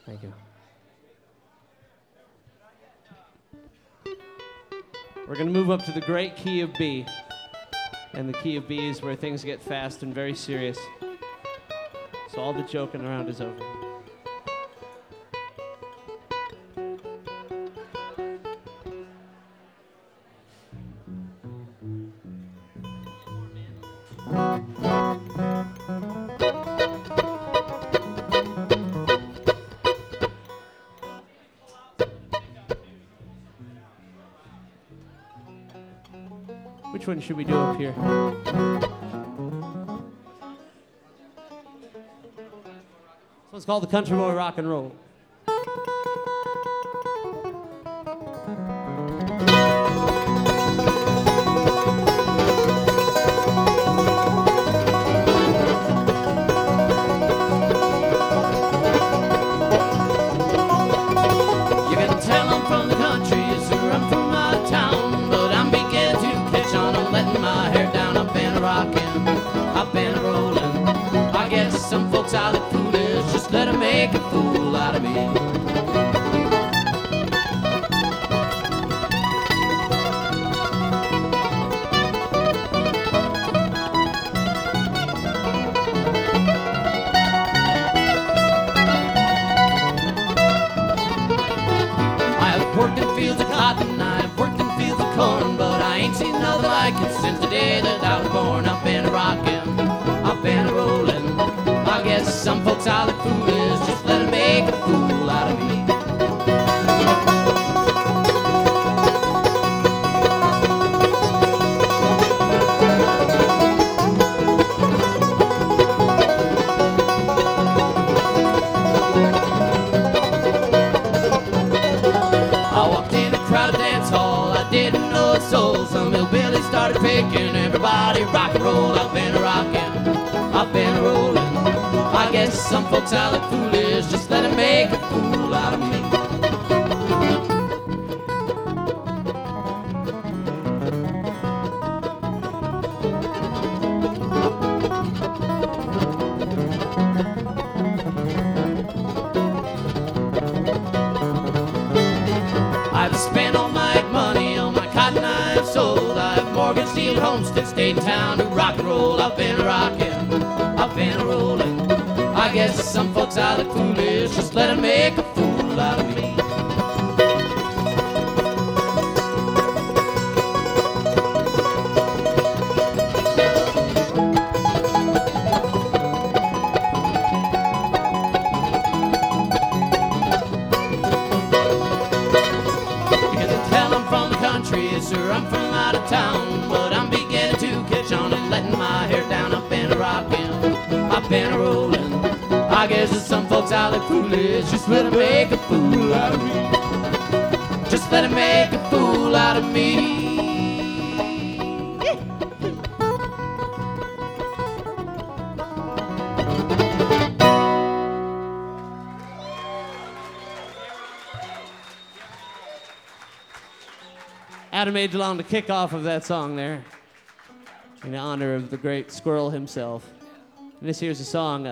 Thank you. We're going to move up to the great key of B. And the key of B is where things get fast and very serious. So all the joking around is over. Which one should we do up here? This one's called the Country Boy Rock and Roll. I look foolish, just let 'em make a fool out of me. I've worked in fields of cotton, I've worked in fields of corn, but I ain't seen nothing like it since the day that I was born. I've been a rockin', I've been a rollin'. I guess some folks I look foolish, just let 'em make a fool out of me. I walked in a crowded dance hall, I didn't know a soul. Some hillbillies started picking, everybody rock and roll. I've been a rockin', I've been a rollin'. I guess some folks I look foolish, just let 'em make a fool out of me. I've spent all my money on my cotton I've sold. I've mortgaged the old homestead, stayed in town to rock and roll. I've been rockin', I've been a rollin'. I guess some folks I look foolish, just let 'em make a fool out of me. You can tell I'm from the country, sir, I'm from out of town, but I'm beginning to catch on and letting my hair down. I've been rockin', I've been rollin'. I guess there's some folks I look foolish, just let 'em make a fool out of me. Just let 'em make a fool out of me. Adam A. DeLong to kick off of that song there, in honor of the great Squirrel himself. And this here's a song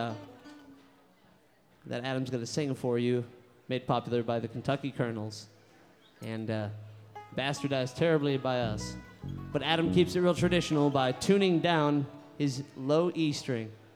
that Adam's going to sing for you, made popular by the Kentucky Colonels, and bastardized terribly by us. But Adam keeps it real traditional by tuning down his low E string.